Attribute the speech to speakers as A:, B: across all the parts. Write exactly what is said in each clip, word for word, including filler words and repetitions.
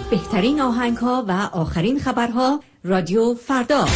A: بهترین آهنگ‌ها و آخرین خبرها رادیو فردا.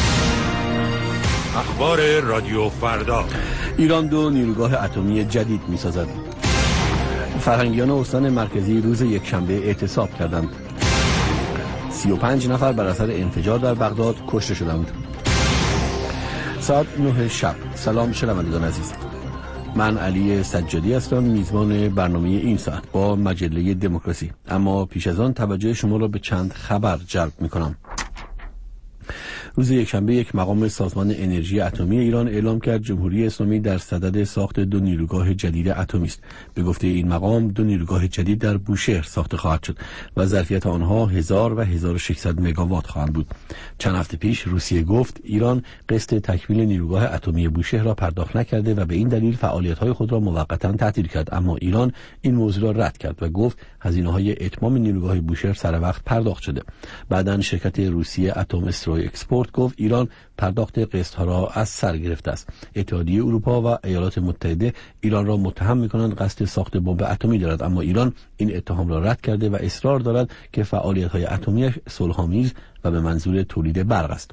B: اخبار رادیو فردا.
C: ایران دو نیروگاه اتمی جدید می‌سازد. فرهنگیان استان مرکزی روز یکشنبه اعتصاب کردند. سی و پنج نفر بر اثر انفجار در بغداد کشته شدند. ساعت نه شب. سلام شنوندگان عزیز، من علی سجادی هستم، میزبان برنامه این ساعت با مجله دموکراسی. اما پیش از آن توجه شما را به چند خبر جلب می‌کنم. روز یکشنبه یک مقام سازمان انرژی اتمی ایران اعلام کرد جمهوری اسلامی در صدد ساخت دو نیروگاه جدید اتمی است. به گفته این مقام دو نیروگاه جدید در بوشهر ساخته خواهد شد و ظرفیت آنها هزار و هزار و ششصد مگاوات خواهند بود. چند هفته پیش روسیه گفت ایران قسط تکمیل نیروگاه اتمی بوشهر را پرداخت نکرده و به این دلیل فعالیت‌های خود را موقتا تعطیل کرد، اما ایران این موضوع را رد کرد و گفت هزینه‌های اتمام نیروگاه بوشهر سر وقت پرداخت شده. بعداً شرکت روسیه اتم استروی اکسپورت گفت ایران پرداخت قسط‌ها را از سر گرفته است. اتحادیه اروپا و ایالات متحده ایران را متهم می‌کنند قصد ساخت بمب اتمی دارد، اما ایران این اتهام را رد کرده و اصرار دارد که فعالیت‌های اتمی‌اش صلح‌آمیز و به منظور تولید برق است.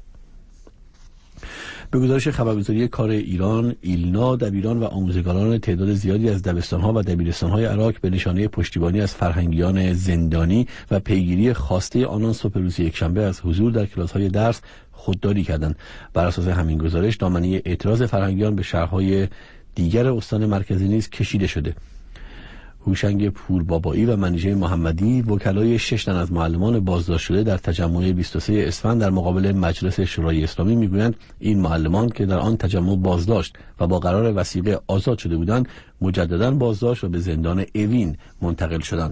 C: به گزارش خبرگزاری کار ایران، ایلنا دبیران و آموزگاران تعداد زیادی از دبستان‌ها و دبیرستان‌های عراق به نشانه پشتیبانی از فرهنگیان زندانی و پیگیری خواسته آنان صبح روز یکشنبه از حضور در کلاس‌های درس خودداری کردند. بر اساس همین گزارش دامنه اعتراض فرهنگیان به شهرهای دیگر استان مرکزی نیز کشیده شده. هوشنگ پوربابایی و منیژه محمدی وکلای شش تن از معلمان بازداشت شده در تجمع بیست و سوم اسفند در مقابل مجلس شورای اسلامی میگویند این معلمان که در آن تجمع بازداشت و با قرار وثیقه آزاد شده بودند مجددا بازداشت و به زندان اوین منتقل شدند.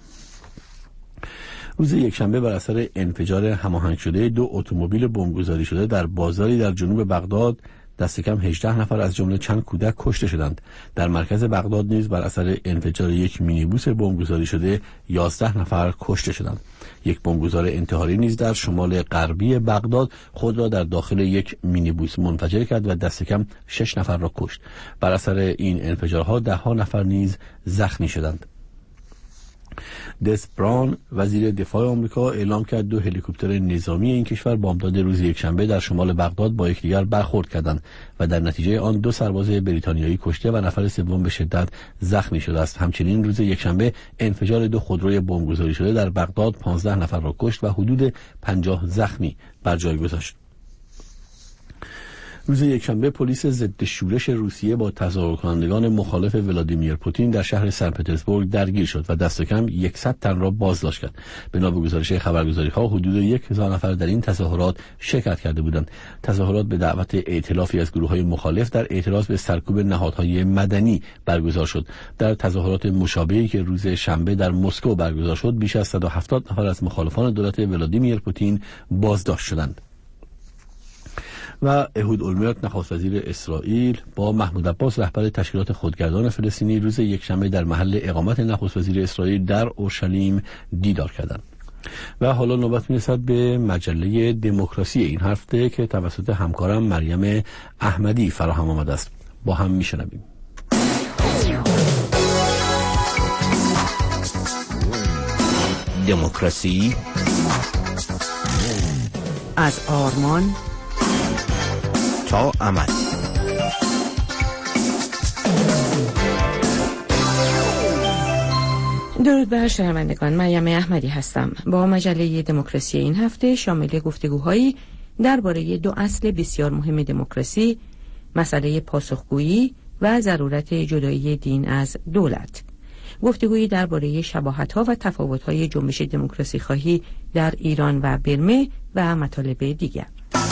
C: روز یکشنبه بر اثر انفجار هماهنگ شده دو اتومبیل بمبگذاری شده در بازاری در جنوب بغداد دست کم هجده نفر از جمله چند کودک کشته شدند. در مرکز بغداد نیز بر اثر انفجار یک مینیبوس بمبگذاری شده یازده نفر کشته شدند. یک بمبگذار انتحاری نیز در شمال غربی بغداد خود را در داخل یک مینیبوس منفجر کرد و دست کم شش نفر را کشت. بر اثر این انفجارها ده ها نفر نیز زخمی شدند. دس براون وزیر دفاع آمریکا اعلام کرد دو هلیکوپتر نظامی این کشور بامداد روز یکشنبه در شمال بغداد با یکدیگر برخورد کردند و در نتیجه آن دو سرباز بریتانیایی کشته و نفر سوم به شدت زخمی شده است. همچنین روز یکشنبه انفجار دو خودروی بمبگذاری شده در بغداد پانزده نفر را کشت و حدود پنجاه زخمی بر جای گذاشت. روز یکشنبه پلیس ضد شورش روسیه با تظاهرکنندگان مخالف ولادیمیر پوتین در شهر سن پترزبورگ درگیر شد و دست کم صد تن را بازداشت کرد. بنا به گزارش خبرگزاری‌ها حدود یک هزار نفر در این تظاهرات شرکت کرده بودند. تظاهرات به دعوت ائتلافی از گروه‌های مخالف در اعتراض به سرکوب نهادهای مدنی برگزار شد. در تظاهرات مشابهی که روز شنبه در مسکو برگزار شد بیش از صد و هفتاد نفر از مخالفان دولت ولادیمیر پوتین بازداشت شدند. و اهود اولمرت نخست وزیر اسرائیل با محمود عباس رهبر تشکیلات خودگردان فلسطینی روز یکشنبه در محل اقامت نخست وزیر اسرائیل در اورشلیم دیدار کردند. و حالا نوبت میرسد به مجله دموکراسی این هفته که توسط همکارم مریم احمدی فراهم آمده است. با هم میشنویم.
D: دموکراسی
A: از آرمان
D: تا عمل.
E: درود بر شنوندگان، مریم احمدی هستم. با مجله دموکراسی این هفته شامل گفتگوهایی درباره دو اصل بسیار مهم دموکراسی، مسئله پاسخگویی و ضرورت جدایی دین از دولت. گفتگویی درباره شباهت‌ها و تفاوت‌های جنبش دموکراسی خواهی در ایران و برمه و مطالب دیگر.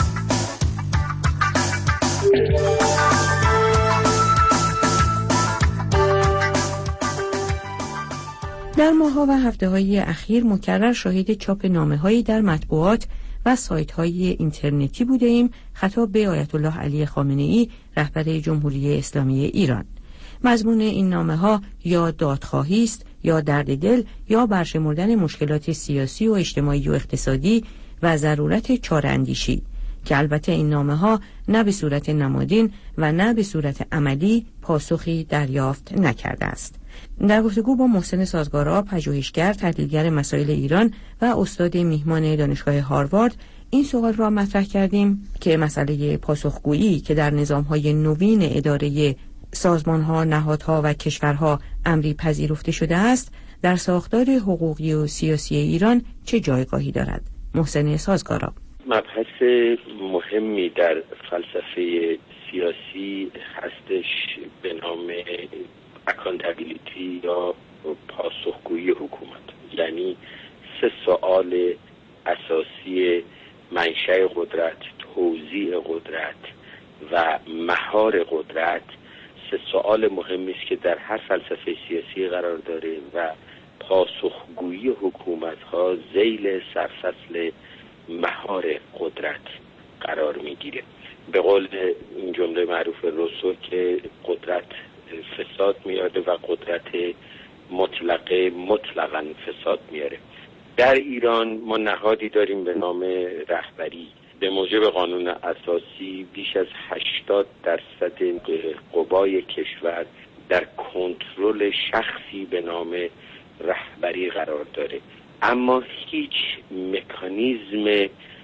E: در ماه‌ها و هفته‌های اخیر مکرر شاهد چاپ نامه‌هایی در مطبوعات و سایت‌های اینترنتی بودیم خطاب به آیت الله علی خامنه‌ای رهبر جمهوری اسلامی ایران. مضمون این نامه‌ها یا دادخواهی است یا درد دل یا برشمردن مشکلات سیاسی و اجتماعی و اقتصادی و ضرورت چاره‌اندیشی که البته این نامه‌ها نه به صورت نمادین و نه به صورت عملی پاسخی دریافت نکرده است. در گفتگو با محسن سازگارا، پژوهشگر، تحلیلگر مسائل ایران و استاد میهمان دانشگاه هاروارد، این سوال را مطرح کردیم که مسئله پاسخگویی که در نظام‌های نوین اداره سازمان‌ها، نهادها و کشورها امری پذیرفته شده است، در ساختار حقوقی و سیاسی ایران چه جایگاهی دارد؟ محسن سازگارا:
D: مبحث مهمی در فلسفه سیاسی هستش به نام اکانتابیلیتی یا پاسخگویی حکومت. یعنی سه سوال اساسی: منشأ قدرت، توزیع قدرت و مهار قدرت. سه سوال مهمی است که در هر فلسفه سیاسی قرار داره و پاسخگویی حکومت‌ها ذیل سرفصل مهار قدرت قرار میگیره. به قول این جمله معروف روسو که قدرت فساد میاره و قدرت مطلقه مطلقاً فساد میاره. در ایران ما نهادی داریم به نام رهبری. به موجب قانون اساسی بیش از هشتاد درصد قوای کشور در کنترل شخصی به نام رهبری قرار داره، اما هیچ مکانیزم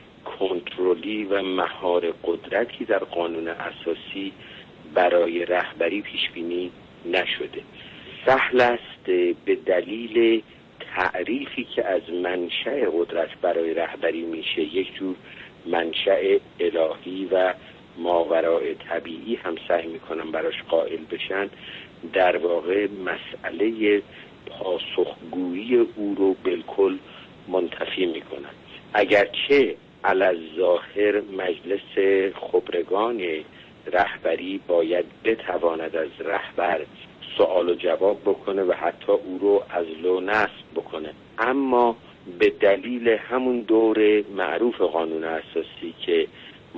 D: کنترلی و مهار قدرتی در قانون اساسی برای رهبری پیش بینی نشده. سهل است به دلیل تعریفی که از منشأ قدرت برای رهبری میشه، یک جور منشأ الهی و ماوراء طبیعی هم سعی میکنن براش قائل بشن، در واقع مسئله پاسخگویی او رو بالکل منتفی میکنن. اگرچه علی‌الظاهر مجلس خبرگان رهبری باید بتواند از رهبر سوال و جواب بکنه و حتی او رو عزل و نصب بکنه، اما به دلیل همون دور معروف قانون اساسی که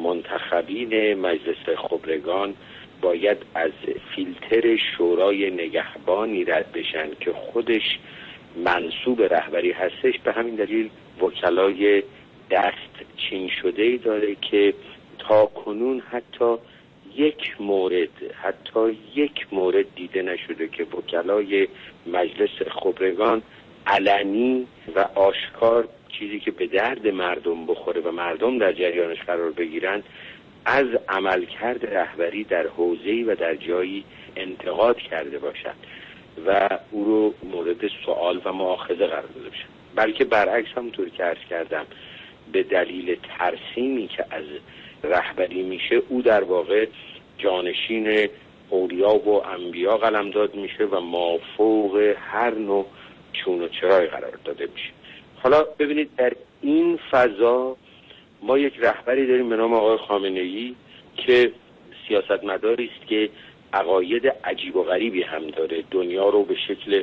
D: منتخبین مجلس خبرگان باید از فیلتر شورای نگهبانی رد بشن که خودش منصوب رهبری هستش، به همین دلیل وکلای دست چین شده ای داره که تا کنون حتی یک مورد حتی یک مورد دیده نشده که وکلای مجلس خبرگان علنی و آشکار چیزی که به درد مردم بخوره و مردم در جریانش قرار بگیرن از عملکرد رهبری در حوزه‌ای و در جایی انتقاد کرده باشد و او رو مورد سوال و مؤاخذه قرار داده باشد، بلکه برعکس همونطور که عرض کردم به دلیل ترسیمی که از رهبری میشه او در واقع جانشین اولیا و انبیا قلمداد میشه و مافوق هر نوع چون و چرای قرار داده میشه. حالا ببینید در این فضا ما یک رهبری داریم به نام آقای خامنه‌ای که سیاستمداری است که عقاید عجیب و غریبی هم داره، دنیا رو به شکل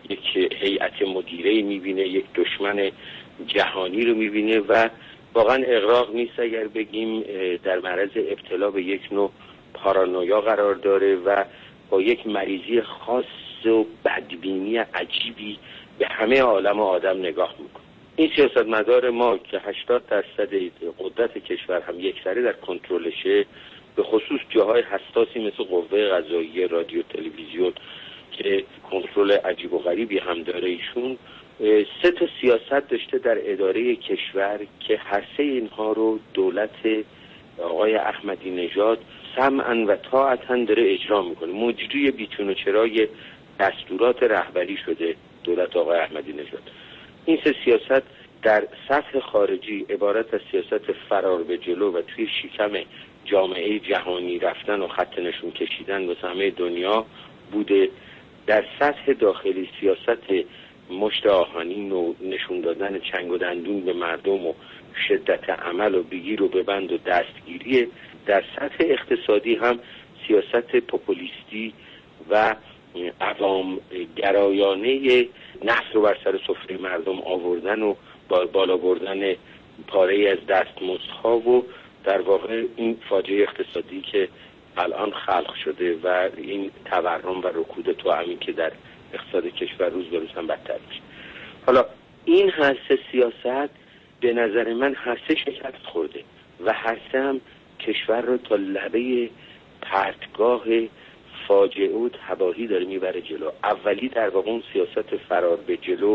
D: یک هیئت مدیره میبینه، یک دشمن جهانی رو میبینه و واقعا اغراق نیست اگر بگیم در معرض ابتلا به یک نوع پارانویا قرار داره و با یک مریضی خاص و بدبینی عجیبی به همه عالم و آدم نگاه میکنه. این سیاستمدار ما که هشتاد درصد قدرت کشور هم یک سره در کنترلشه، به خصوص جاهای حساسی مثل قوه قضاییه، رادیو، تلویزیون که کنترل عجیب و غریبی هم داره، ایشون سه تا سیاست داشته در اداره کشور که هر سه اینها رو دولت آقای احمدی نژاد سمعاً و طاعتاً داره اجرا میکنه. مجری بیچون و چرای دستورات رهبری شده دولت آقای احمدی نژاد. این سه سیاست در سطح خارجی عبارت از سیاست فرار به جلو و توی شکم جامعه جهانی رفتن و خط نشون کشیدن به همه دنیا بوده. در سطح داخلی سیاست مشت آهنین و نشون دادن چنگ و دندون به مردم و شدت عمل و بگیر و ببند و دستگیری. در سطح اقتصادی هم سیاست پوپولیستی و عوام گرایانه نفس رو بر سر سفره مردم آوردن و بالا بردن پاره از دستمزدها و در واقع این فاجعه اقتصادی که الان خلق شده و این تورم و رکود توأمی که در اقتصاد کشور روز به روز هم بدتر میشه. حالا این هر سه سیاست به نظر من هر سه شکست خورده و هر سه هم کشور رو تا لبه پرتگاه فاجعه و تباهی داره میبره جلو. اولی در واقع اون سیاست فرار به جلو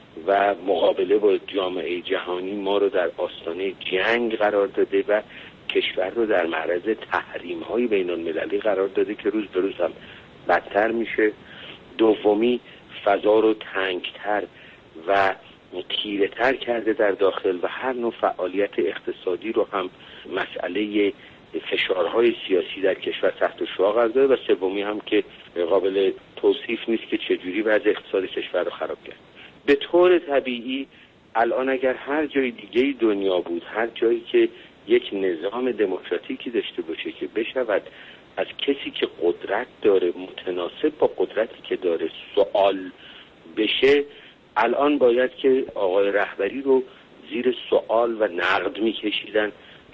D: و مقابله با جامعه جهانی ما رو در آستانه جنگ قرار داده و کشور رو در معرض تحریم‌های بین‌المللی قرار داده که روز به روز هم بدتر میشه. دومی فضا رو تنگتر و تیره‌تر کرده در داخل و هر نوع فعالیت اقتصادی رو هم مسئله فشارهای سیاسی در کشور تحت شعاع قرار داده. و سومی هم که قابل توصیف نیست که چجوری وضع اقتصاد کشور رو خراب کرد. به طور طبیعی الان اگر هر جای دیگه دنیا بود، هر جایی که یک نظام دموکراتیکی داشته باشه که بشود از کسی که قدرت داره متناسب با قدرتی که داره سوال بشه، الان باید که آقای رهبری رو زیر سوال و نقد میکشیدن.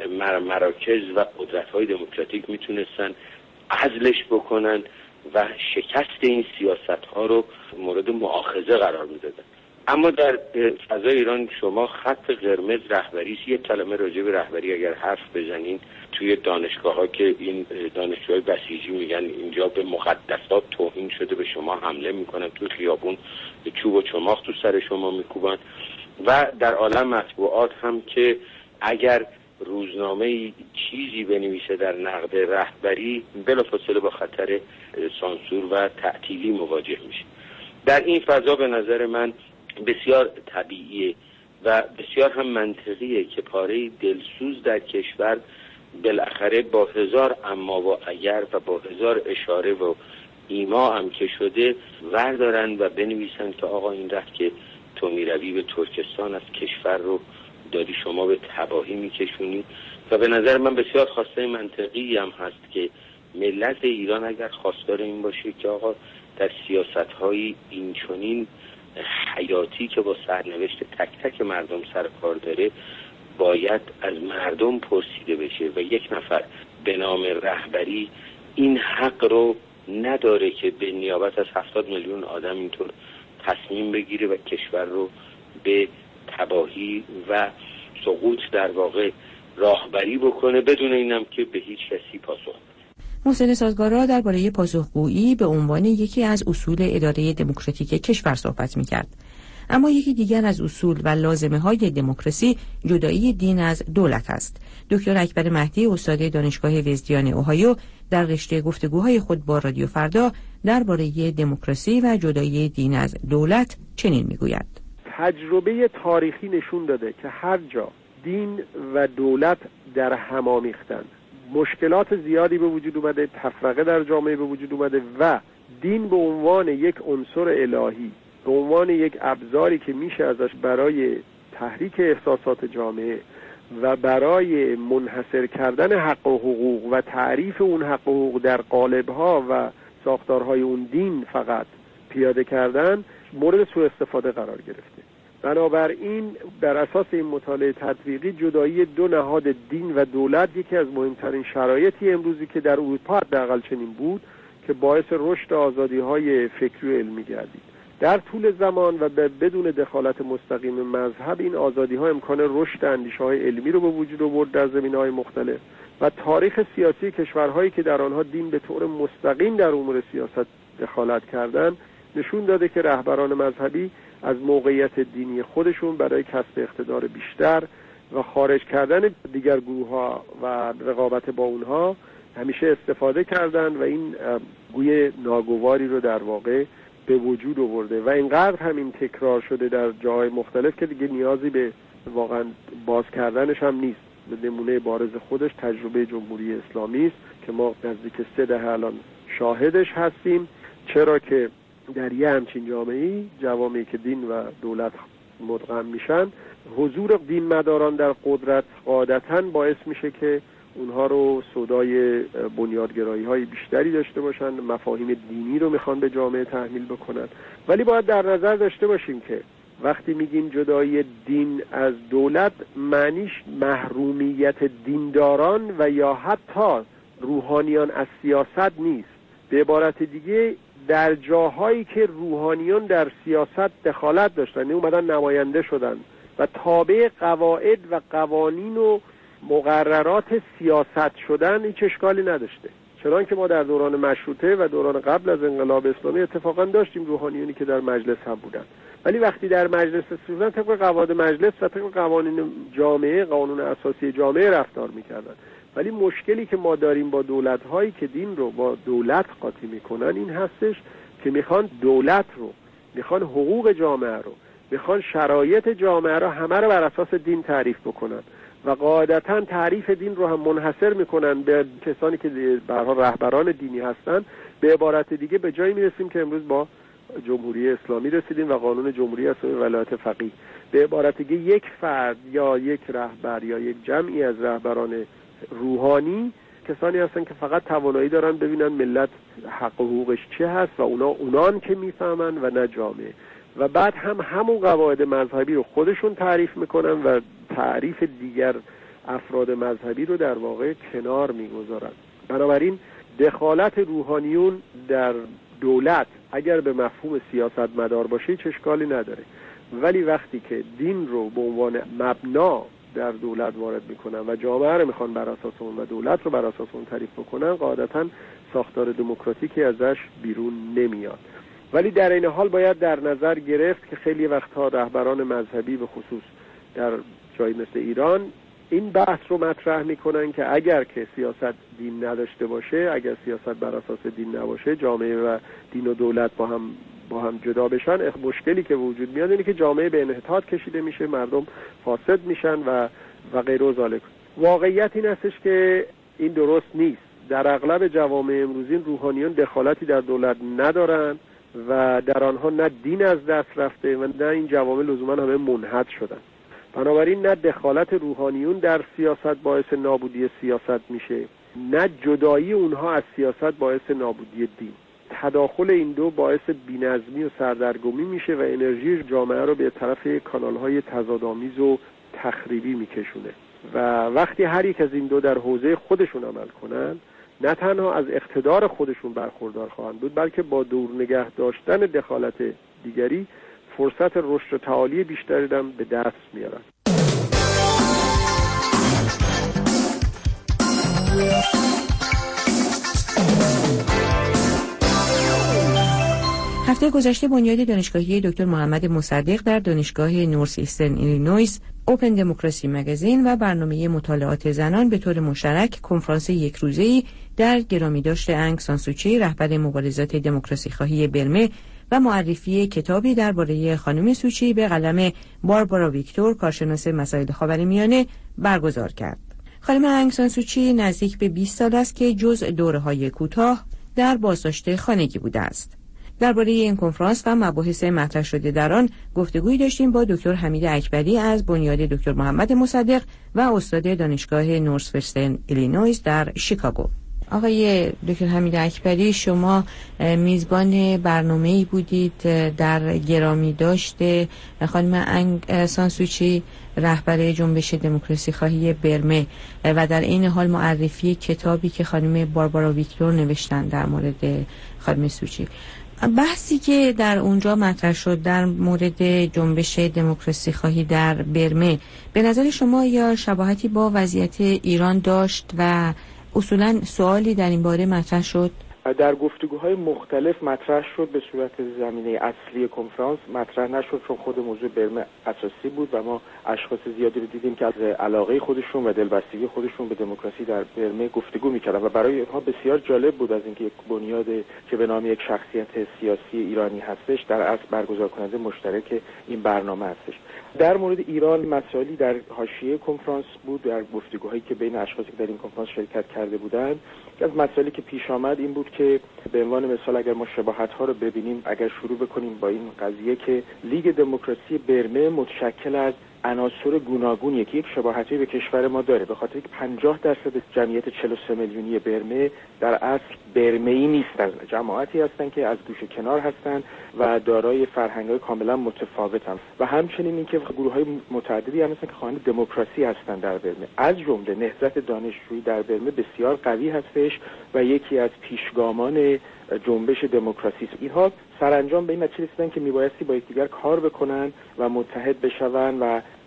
D: مراکز و قدرت‌های دموکراتیک میتونستن عزلش بکنن و شکست این سیاست‌ها رو مورد مؤاخذه قرار میدادن. اما در فضای ایران شما خط قرمز رهبری است. یک کلمه راجع به رهبری اگر حرف بزنین توی دانشگاه‌ها که این دانشجوهای بسیجی میگن اینجا به مقدسات توهین شده، به شما حمله میکنن، توی خیابون چوب و چماق تو سر شما میکوبن. و در عالم مطبوعات هم که اگر روزنامه چیزی بنویسه در نقد رهبری بلافاصله با خطر سانسور و تعطیلی مواجه میشه. در این فضا به نظر من بسیار طبیعیه و بسیار هم منطقیه که پاره دلسوز در کشور بالاخره با هزار اما و اگر و با هزار اشاره و ایما هم که شده وردارن و بنویسن که آقا این رفت که تو میروی به ترکستان از کشور رو داری شما به تباهی میکشونی. و به نظر من بسیار خواسته منطقی هم هست که ملت ایران اگر خواستار این باشه که آقا در سیاست‌های اینچنین حیاتی که با سرنوشت تک تک مردم سر کار داره باید از مردم پرسیده بشه و یک نفر به نام رهبری این حق رو نداره که به نیابت از هفتاد میلیون آدم اینطور تصمیم بگیره و کشور رو به تباهی و سقوط در واقع راهبری بکنه بدون اینم که به هیچ کسی پاسخ بده.
E: محسن سازگارا درباره پاسخگویی به عنوان یکی از اصول اداره دموکراتیک کشور صحبت می‌کرد. اما یکی دیگر از اصول و لازمه‌های دموکراسی جدایی دین از دولت است. دکتر اکبر مهدی استاد دانشگاه وزدیان اوهایو در رشته گفتگوهای خود با رادیو فردا درباره دموکراسی و جدایی دین از دولت چنین می‌گوید:
F: تجربه تاریخی نشون داده که هر جا دین و دولت در هم آمیختن مشکلات زیادی به وجود اومده، تفرقه در جامعه به وجود اومده و دین به عنوان یک عنصر الهی، به عنوان یک ابزاری که میشه ازش برای تحریک احساسات جامعه و برای منحصر کردن حق و حقوق و تعریف اون حق و حقوق در قالب‌ها و ساختارهای اون دین فقط پیاده کردن، مورد سوء استفاده قرار گرفته. بنابراین بر اساس این مطالعه تطبیقی جدایی دو نهاد دین و دولت یکی از مهمترین شرایطی امروزی که در اروپا حداقل چنین بود که باعث رشد آزادی‌های فکری و علمی گردید. در طول زمان و بدون دخالت مستقیم مذهب این آزادی‌ها امکان رشد اندیشه‌های علمی رو به وجود آورد در زمینه‌های مختلف و تاریخ سیاسی کشورهایی که در آنها دین به طور مستقیم در امور سیاست دخالت کردند نشون داده که رهبران مذهبی از موقعیت دینی خودشون برای کسب اقتدار بیشتر و خارج کردن دیگر گروه‌ها و رقابت با اونها همیشه استفاده کردن و این گوی ناگواری رو در واقع به وجود آورده و اینقدر همین تکرار شده در جاهای مختلف که دیگه نیازی به واقعا باز کردنش هم نیست. به نمونه بارز خودش تجربه جمهوری اسلامی است که ما نزدیک سه دهه الان شاهدش هستیم، چرا که در یه همچین جامعه‌ای جوامعی که دین و دولت مدغم میشن حضور دین مداران در قدرت قاعدتاً باعث میشه که اونها رو سودای بنیادگرایی های بیشتری داشته باشن، مفاهیم دینی رو میخوان به جامعه تحمیل بکنن. ولی باید در نظر داشته باشیم که وقتی میگیم جدایی دین از دولت معنیش محرومیت دینداران و یا حتی روحانیان از سیاست نیست. به عبارت دیگه در جاهایی که روحانیان در سیاست دخالت داشتن، اومدن نماینده شدن و تابع قواعد و قوانین و مقررات سیاست شدن، هیچ اشکالی نداشته. چنانکه ما در دوران مشروطه و دوران قبل از انقلاب اسلامی اتفاقا داشتیم روحانیونی که در مجلس هم بودن، ولی وقتی در مجلس بودن طبق قواعد مجلس و طبق قوانین جامعه، قانون اساسی جامعه رفتار میکردن. ولی مشکلی که ما داریم با دولت‌هایی که دین رو با دولت قاطی میکنن این هستش که میخوان دولت رو، میخوان حقوق جامعه رو، میخوان شرایط جامعه رو همه رو بر اساس دین تعریف بکنن و قاعدتاً تعریف دین رو هم منحصر میکنن به کسانی که به هر حال رهبران دینی هستن. به عبارت دیگه به جایی میرسیم که امروز با جمهوری اسلامی رسیدیم و قانون جمهوری اسلامی ولایت فقیه. به عبارت دیگه یک فرد یا یک رهبر یا یک جمعی از رهبران روحانی کسانی هستن که فقط توانایی دارن ببینن ملت حق و حقوقش چه هست و اونا اونان که میفهمن و نه جامعه، و بعد هم همون قواعد مذهبی رو خودشون تعریف میکنن و تعریف دیگر افراد مذهبی رو در واقع کنار میگذارن. بنابراین دخالت روحانیون در دولت اگر به مفهوم سیاست مدار باشه هیچ اشکالی نداره، ولی وقتی که دین رو به عنوان مبنا در دولت وارد میکنن و جامعه رو میخوان بر اساس اون و دولت رو بر اساس اون تعریف بکنن، قاعدتاً ساختار دموکراتیکی ازش بیرون نمیاد. ولی در این حال باید در نظر گرفت که خیلی وقتها رهبران مذهبی به خصوص در جایی مثل ایران این بحث رو مطرح میکنن که اگر که سیاست دین نداشته باشه، اگر سیاست بر اساس دین نباشه، جامعه و دین و دولت با هم با هم جدا بشن، مشکلی که وجود میاد اینه که جامعه به انحطاط کشیده میشه، مردم فاسد میشن و و غیر و ذالک. واقعیت این هستش که این درست نیست. در اغلب جوامع امروزین روحانیون دخالتی در دولت ندارن و در آنها نه دین از دست رفته و نه این جوامع لزوما همه منحط شدن. بنابراین نه دخالت روحانیون در سیاست باعث نابودی سیاست میشه، نه جدایی اونها از سیاست باعث نابودی دین. تداخل این دو باعث بی‌نظمی و سردرگمی میشه و انرژی جامعه رو به طرف کانال‌های تضادآمیز و تخریبی میکشونه و وقتی هر یک از این دو در حوزه خودشون عمل کنن، نه تنها از اقتدار خودشون برخوردار خواهند بود، بلکه با دور نگه داشتن دخالت دیگری فرصت رشد و تعالی بیشتری هم به دست میارن.
E: هفته گذشته بنیاد دانشگاهی دکتر محمد مصدق در دانشگاه نورث ایسترن ایلینویس، اوپن دموکراسی مگزین و برنامه مطالعات زنان به طور مشترک کنفرانس یک روزه‌ای در گرامیداشت آنگ سان سوچی، رهبر مبارزات دموکراسی خواهی برمه، و معرفی کتابی درباره خانم سوچی به قلم باربارا ویکتور، کارشناس مسائل خاورمیانه، برگزار کرد. خانم آنگ سان سوچی نزدیک به بیست سال است که جزء دوره‌های کوتاه در بازداشت خانگی بوده است. درباره این کنفرانس و مباحث مطرح شده در آن گفتگویی داشتیم با دکتر حمید اکبری از بنیاد دکتر محمد مصدق و استاد دانشگاه نورث وسترن ایلینویس در شیکاگو. آقای دکتر حمید اکبری، شما میزبان برنامه‌ای بودید در گرامی داشت خانم آنگ سان سوچی، رهبر جنبش دموکراسی خواهی برمه، و در این حال معرفی کتابی که خانم باربارا ویکتور نوشتن در مورد خانم سوچی. بحثی که در اونجا مطرح شد در مورد جنبش دموکراسی خواهی در برمه، به نظر شما یا شباهتی با وضعیت ایران داشت و اصولاً سوالی در این باره مطرح شد؟
G: در گفتگوهای مختلف مطرح شد، به صورت زمینه اصلی کنفرانس مطرح نشد چون خود موضوع برمه اساسی بود و ما اشخاص زیادی رو دیدیم که از علاقه خودشون و دلبستگی خودشون به دموکراسی در برمه گفتگو می‌کردن و برای اینها بسیار جالب بود از اینکه یک بنیاد که به نام یک شخصیت سیاسی ایرانی هستش در اصل برگزار کننده مشترک این برنامه هستش. در مورد ایران مسائلی در حاشیه کنفرانس بود، در گفتگوهایی که بین اشخاصی که در این کنفرانس شرکت کرده بودند. یکی از مسائلی که پیش آمد این بود که به عنوان مثال اگر ما شباهت‌ها رو ببینیم، اگر شروع بکنیم با این قضیه که لیگ دموکراسی برمه متشکل از عناصر گوناگونیه که یک شباهتی به کشور ما داره، به خاطر اینکه پنجاه درصد جمعیت چهل و سه میلیونی برمه در اصل برمه‌ای نیستن، جماعتی هستن که از گوشه کنار هستن و دارای فرهنگ‌های کاملا متفاوتن و همچنین اینکه گروه‌های متعددی هم هستن که خواهان دموکراسی هستن در برمه. از جمله نهضت دانشجویی در برمه بسیار قوی هستش و یکی از پیشگامان جنبش دموکراسی است. اینها سرانجام به این نتیجه رسیدن که میبایستی با یکدیگر کار بکنن و متحد بشون و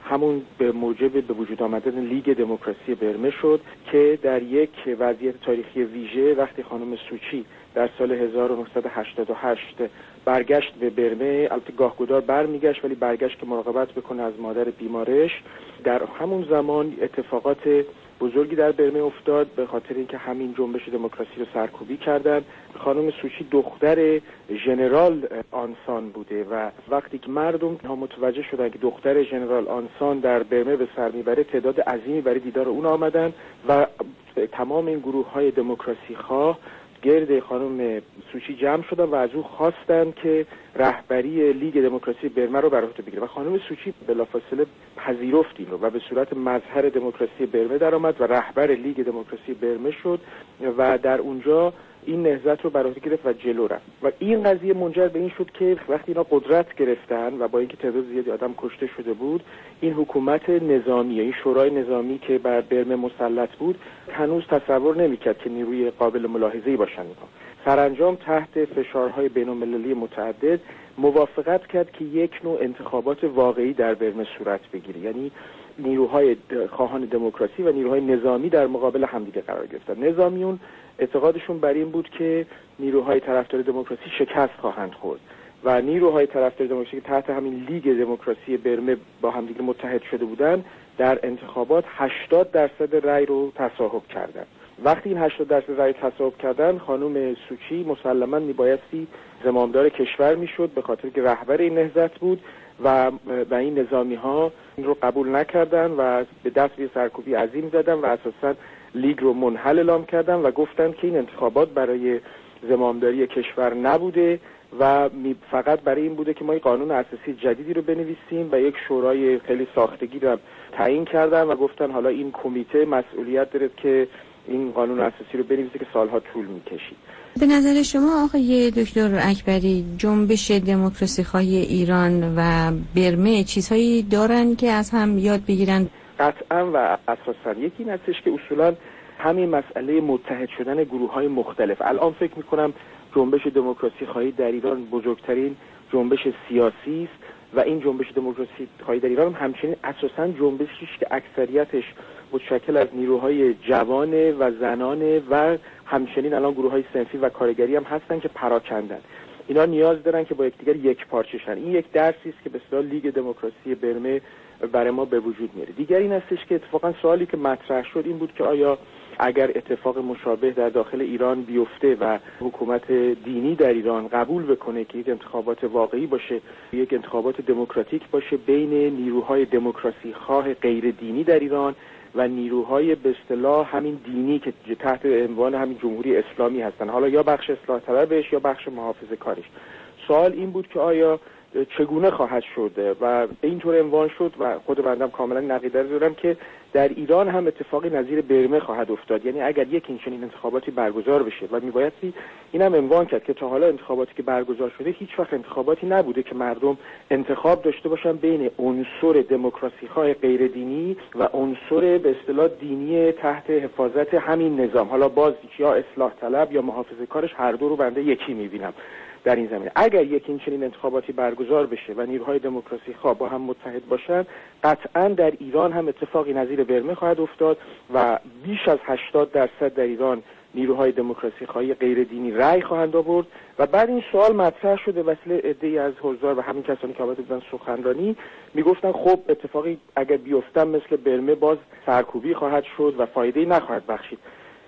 G: همون به موجب به وجود آمدن لیگ دموکراسی برمه شد که در یک وضعیت تاریخی ویژه وقتی خانم سوچی در سال هزار و نهصد و هشتاد و هشت برگشت به برمه، البته گاهگدار برمیگشت ولی برگشت که مراقبت بکنه از مادر بیمارش، در همون زمان اتفاقات بزرگی در برمه افتاد به خاطر اینکه همین جنبش دموکراسی رو سرکوبی کردن. خانم سوچی دختر ژنرال آنسان بوده و وقتی که مردم ها متوجه شدن که دختر ژنرال آنسان در برمه به سر میبره، تعداد عظیمی برای دیدار اون آمدن و تمام این گروه های دموکراسی خواه گرد خانم سوچی جمع شدن و از او خواستن که رهبری لیگ دموکراسی برمه رو بر عهده بگیره و خانم سوچی بلافاصله پذیرفت این رو و به صورت مظهر دموکراسی برمه درآمد و رهبر لیگ دموکراسی برمه شد و در اونجا این نهضت رو بر عهده گرفت و جلو رفت و این قضیه منجر به این شد که وقتی اینا قدرت گرفتن و با اینکه تعداد زیادی آدم کشته شده بود، این حکومت نظامی، این شورای نظامی که بر برمه مسلط بود هنوز تصور نمی‌کرد که نیروی قابل ملاحظه‌ای باشن. اینها سرانجام تحت فشارهای بین‌المللی متعدد موافقت کرد که یک نوع انتخابات واقعی در برمه صورت بگیره، یعنی نیروهای خواهان دموکراسی و نیروهای نظامی در مقابل همدیگه قرار گرفتن. نظامیون اعتقادشون بر این بود که نیروهای طرفدار دموکراسی شکست خواهند خورد و نیروهای طرفدار دموکراسی که تحت همین لیگ دموکراسی برمه با همدیگه متحد شده بودن در انتخابات هشتاد درصد رأی رو تصاحب کردند. وقتی این هشتاد درصد رأی تصاحب کردن، خانم سوچی مسلماً میبایستی زمامدار کشور میشد به خاطر که رهبر این نهضت بود و و این نظامی ها این رو قبول نکردن و به دست به سرکوبی عظیم زدن و اساساً لیگ رو منحل اعلام کردن و گفتن که این انتخابات برای زمامداری کشور نبوده و فقط برای این بوده که ما یک قانون اساسی جدیدی رو بنویسیم و یک شورای خیلی ساختگی رو تعیین کردن و گفتن حالا این کمیته مسئولیت داره که این قانون اساسی رو بنویسه که سالها طول میکشید.
E: به نظر شما آقای دکتر اکبری جنبش دموکراسی خواهی ایران و برمه چیزهایی دارن که از هم یاد بگیرن؟
G: قطعا و اساسا یکی این هستش که اصولا همین مسئله متحد شدن گروه‌های مختلف. الان فکر می‌کنم جنبش دموکراسی خواهی در ایران بزرگترین جنبش سیاسی است و این جنبش دموکراسی خواهی در ایران هم همچنین اساساً جنبشی است که اکثریتش متشکل از نیروهای جوان و زنانه و همچنین الان گروه‌های صنفی و کارگری هم هستن که پراکندن. اینا نیاز دارن که با یکدیگر یک پارچه شن. این یک درسی است که به اصطلاح لیگ دموکراسی برمه برای ما به وجود میاره. دیگر این هستش که اتفاقا سوالی که مطرح شد این بود که آیا اگر اتفاق مشابه در داخل ایران بیفته و حکومت دینی در ایران قبول بکنه که یک انتخابات واقعی باشه، یک انتخابات دموکراتیک باشه بین نیروهای دموکراسی خواه غیر دینی در ایران و نیروهای به اصطلاح همین دینی که تحت عنوان همین جمهوری اسلامی هستن، حالا یا بخش اصلاح طلبش یا بخش محافظه کارش، سوال این بود که آیا چگونه خواهد شد و به اینطور عنوان شد و خود بندم کاملا عقیده دارم که در ایران هم اتفاقی نظیر برمه خواهد افتاد. یعنی اگر یک اینچنین انتخاباتی برگزار بشه و میبایستی اینم عنوان کرد که تا حالا انتخاباتی که برگزار شده هیچ وقت انتخاباتی نبوده که مردم انتخاب داشته باشن بین عنصر دموکراسی خواه غیر دینی و عنصر به اصطلاح دینی تحت حفاظت همین نظام، حالا باز یا اصلاح طلب یا محافظه کارش، هر دو رو بنده یکی میبینم در این زمینه. اگر یک این چنین انتخاباتی برگزار بشه و نیروهای دموکراسی خواه با هم متحد باشن، قطعا در ایران هم اتفاقی نظیر برمه خواهد افتاد و بیش از هشتاد درصد در ایران نیروهای دموکراسی خواهی غیر دینی رأی خواهند آورد و بعد این سوال مطرح شده وسیله عده‌ای از حضار و همین کسانی که آمده بودن سخنرانی میگفتن خب اتفاقی اگر بیفتن مثل برمه باز سرکوبی خواهد شد و فایده‌ای نخواهد بخشید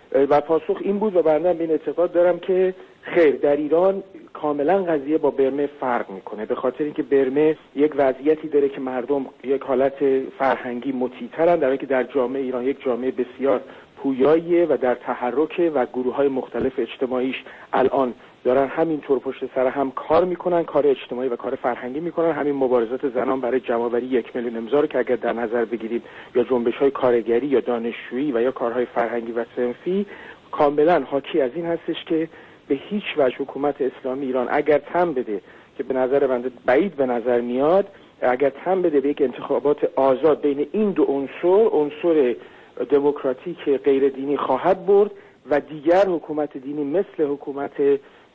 G: و پاسخ این بود و بنده به این اعتقاد دارم که خیر، در ایران کاملا قضیه با برمه فرق میکنه، به خاطر اینکه برمه یک وضعیتی داره که مردم یک حالت فرهنگی مطیع‌ترن، در حالی که در جامعه ایران یک جامعه بسیار پویاییه و در تحرک و گروه‌های مختلف اجتماعیش الان دارن همینطور پشت سر هم کار میکنن، کار اجتماعی و کار فرهنگی میکنن. همین مبارزات زنان برای جمع‌آوری یک میلیون امضا رو که اگر در نظر بگیریم، یا جنبش‌های کارگری یا دانشجویی و یا کارهای فرهنگی و صنفی، کاملا حاکی از این هستش که به هیچ وجه حکومت اسلامی ایران اگر تن بده، که به نظر بنده بعید به نظر میاد، اگر تن بده به یک انتخابات آزاد بین این دو عنصر، عنصر دموکراتیک غیر دینی خواهد برد و دیگر حکومت دینی مثل حکومت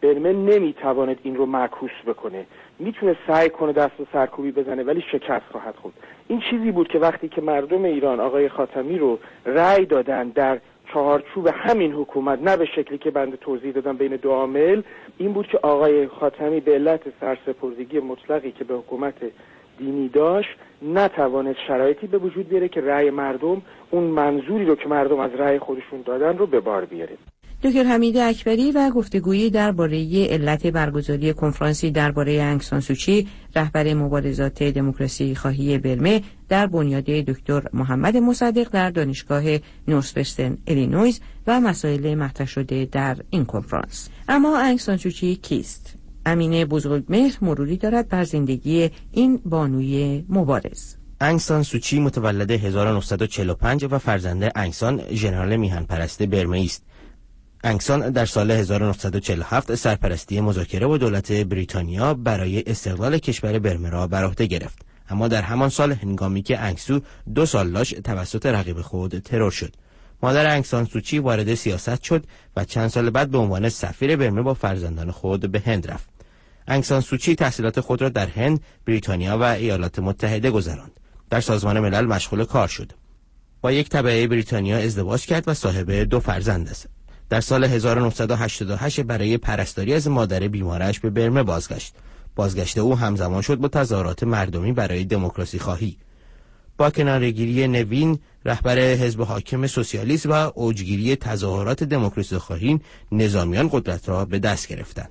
G: برمه نمیتواند این رو معکوس بکنه، میتونه سعی کنه دست و سرکوبی بزنه ولی شکست خواهد خورد. این چیزی بود که وقتی که مردم ایران آقای خاتمی رو رأی دادن در چهارچوب همین حکومت، نه به شکلی که بنده توضیح دادم بین دو عامل، این بود که آقای خاتمی به علت سرسپردگی مطلقی که به حکومت دینی داشت نتوانست شرایطی به وجود بیاره که رأی مردم اون منظوری رو که مردم از رأی خودشون دادن رو به بار بیاره.
E: دکتر حمید اکبری و گفتگویی درباره علت برگزاری کنفرانسی درباره آنگ سان سوچی، رهبر مبارزات دموکراسی خواهی برمه، در بنیاد دکتر محمد مصدق در دانشگاه نورثوسترن ایلینویز و مسائل مطرح شده در این کنفرانس. اما آنگ سان سوچی کیست؟ امینه بزرگمهر مروری دارد بر زندگی این بانوی مبارز.
H: آنگ سان سوچی متولد هزار و نهصد و چهل و پنج و فرزند آنگ سان ژنرال میهن پرست برمه است. آنگ سان در سال هزار و نهصد و چهل و هفت سرپرستی مذاکره با دولت بریتانیا برای استقلال کشور برمه را بر عهده گرفت، اما در همان سال هنگامی که آنگ سو دو سال داشت توسط رقیب خود ترور شد. مادر آنگ سان سوچی وارد سیاست شد و چند سال بعد به عنوان سفیر برمه با فرزندان خود به هند رفت. آنگ سان سوچی تحصیلات خود را در هند، بریتانیا و ایالات متحده گذراند. در سازمان ملل مشغول کار شد. با یک تبعه بریتانیا ازدواج کرد و صاحب دو فرزند است. در سال هزار و نهصد و هشتاد و هشت برای پرستاری از مادر بیمارش به برمه بازگشت. بازگشت او همزمان شد با تظاهرات مردمی برای دموکراسی خواهی. با کناره‌گیری نوین، رهبر حزب حاکم سوسیالیست و اوجگیری تظاهرات دموکراسی خواهی، نظامیان قدرت را به دست گرفتند.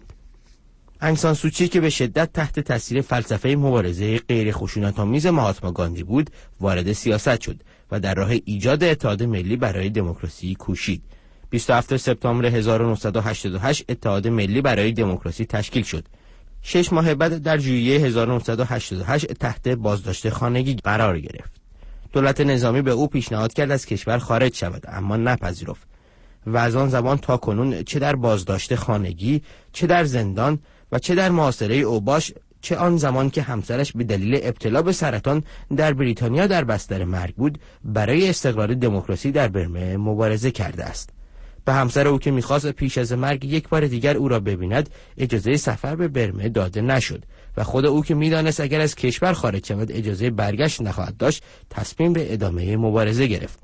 H: آنگ سان سوچی که به شدت تحت تاثیر فلسفه مبارزه غیر خشونت‌آمیز مهاتما گاندی بود، وارد سیاست شد و در راه ایجاد اتحاد ملی برای دموکراسی کوشید. بیست و هفتم سپتامبر هزار و نهصد و هشتاد و هشت اتحاد ملی برای دموکراسی تشکیل شد. شش ماه بعد در ژوئیه هزار و نهصد و هشتاد و هشت تحت بازداشت خانگی قرار گرفت. دولت نظامی به او پیشنهاد کرد از کشور خارج شود، اما نپذیرفت. و از آن زمان تا کنون چه در بازداشت خانگی، چه در زندان و چه در محاصره اوباش، چه آن زمان که همسرش به دلیل ابتلا به سرطان در بریتانیا در بستر مرگ بود، برای استقرار دموکراسی در برمه مبارزه کرده است. به همسر او که می‌خواست پیش از مرگ یک بار دیگر او را ببیند، اجازه سفر به برمه داده نشد و خود او که می‌دانست اگر از کشور خارج شود اجازه برگشت نخواهد داشت، تصمیم به ادامه مبارزه گرفت.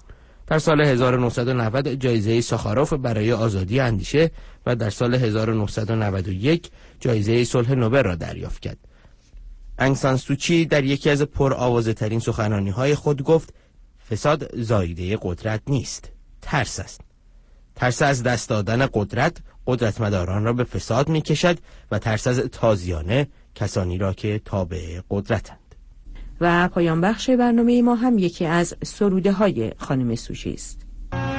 H: در سال هزار و نهصد و نود جایزه ساخاروف برای آزادی اندیشه و در سال هزار و نهصد و نود و یک جایزه صلح نوبل را دریافت کرد. آنگ سان سوچی در یکی از پرآوازه‌ترین سخنرانی‌های خود گفت: فساد زاییده قدرت نیست، ترس است. ترس از دست دادن قدرت قدرتمداران را به فساد می کشد و ترس از تازیانه کسانی را که تابع قدرتند.
E: و پایان بخش برنامه ما هم یکی از سروده های خانم سوچی است.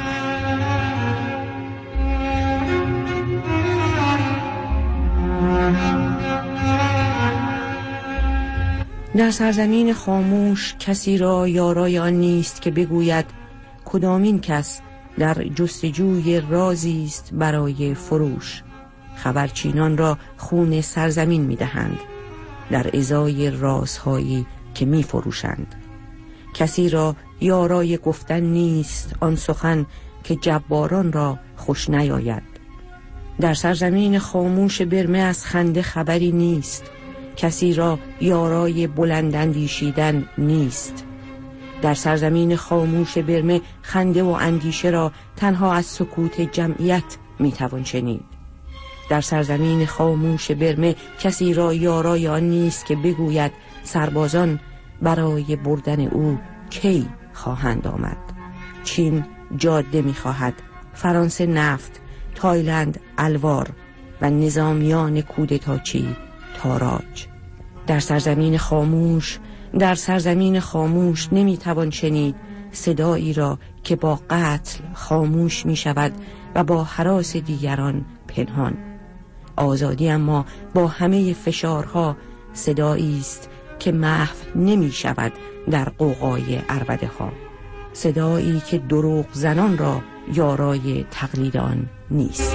E: در سرزمین خاموش کسی را یارای آن نیست که بگوید کدامین کس در جستجوی رازی است برای فروش. خبرچینان را خون سرزمین می‌دهند در ازای رازهایی که می‌فروشند. کسی را یارای گفتن نیست آن سخن که جباران را خوش نیاید. در سرزمین خاموش برمه از خنده خبری نیست. کسی را یارای بلند اندیشیدن نیست. در سرزمین خاموش برمه خنده و اندیشه را تنها از سکوت جمعیت میتوان شنید. در سرزمین خاموش برمه کسی را یارای آن نیست که بگوید سربازان برای بردن او کی خواهند آمد. چین جاده میخواهد، فرانسه نفت، تایلند الوار و نظامیان کودتاچی تاراج. در سرزمین خاموش در سرزمین خاموش نمیتوان شنید صدایی را که با قتل خاموش می شود و با هراس دیگران پنهان. آزادی اما با همه فشارها صدایی است که محو نمی شود در قوقای عربده ها. صدایی که دروغ زنان را یارای تقلید آن نیست.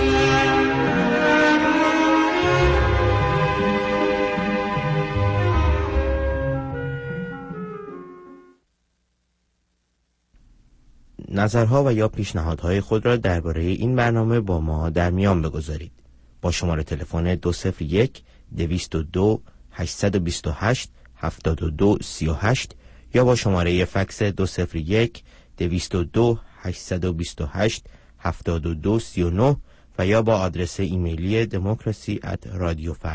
H: نظرها و یا پیشنهادهای خود را درباره این برنامه با ما در میان بگذارید. با شماره تلفن دو صفر یک دویست و دو هشتصد و بیست و هشت هفتاد و دو سی و هشت یا با شماره فکس دو صفر یک دویست و دو هشتصد و بیست و هشت هفتاد و دو سی و نه و یا با آدرس ایمیلی دموکراسی ات رادیو